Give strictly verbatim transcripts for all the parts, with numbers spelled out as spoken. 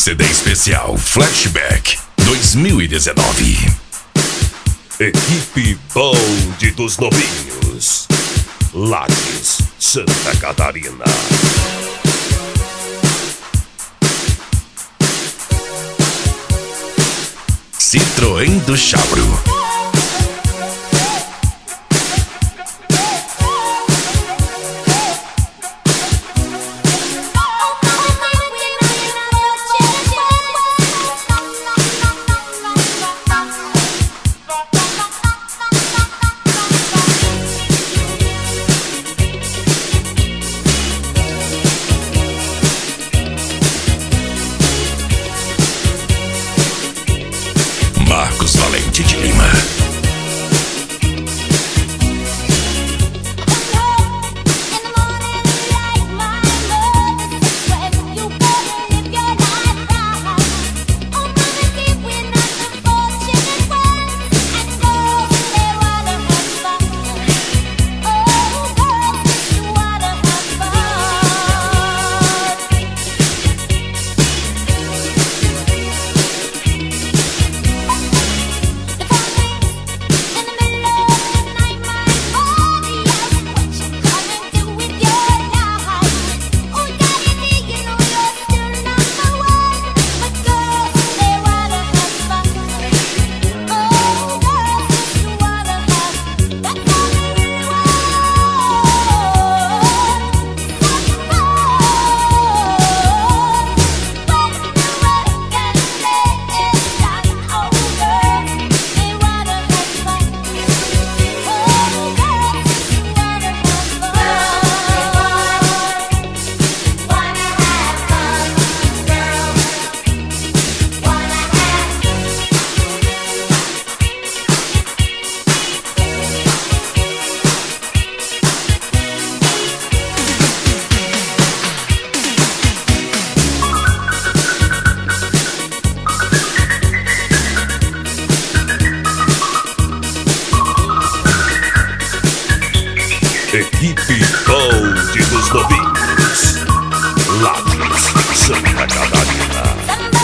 C D especial Flashback dois mil e dezenove. Equipe Bonde dos Novinhos, Lages, Santa Catarina. Citroën do Chabro. Marcos Valente de Lima. Equipe Bonde dos Novinhos, Lages, Santa Catarina.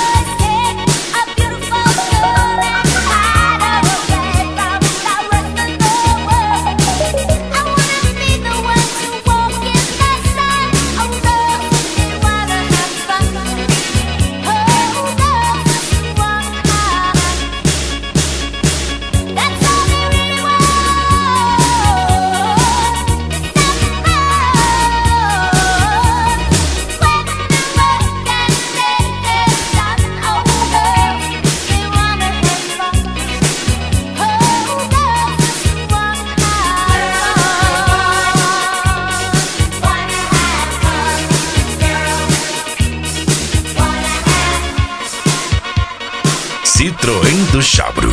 Citroën do Chabro.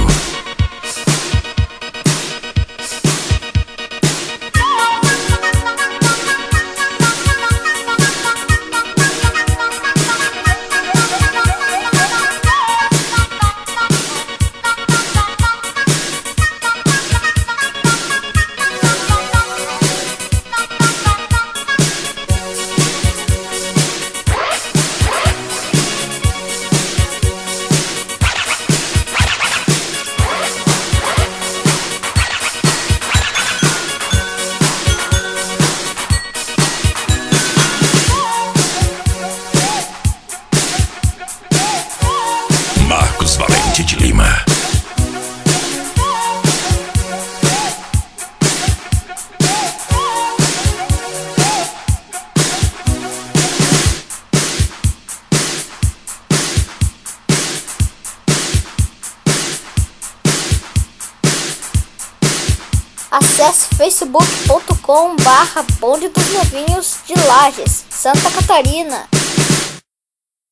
Marcos Valente de Lima. Acesse facebook ponto com barra Bonde dos Novinhos de Lages, Santa Catarina.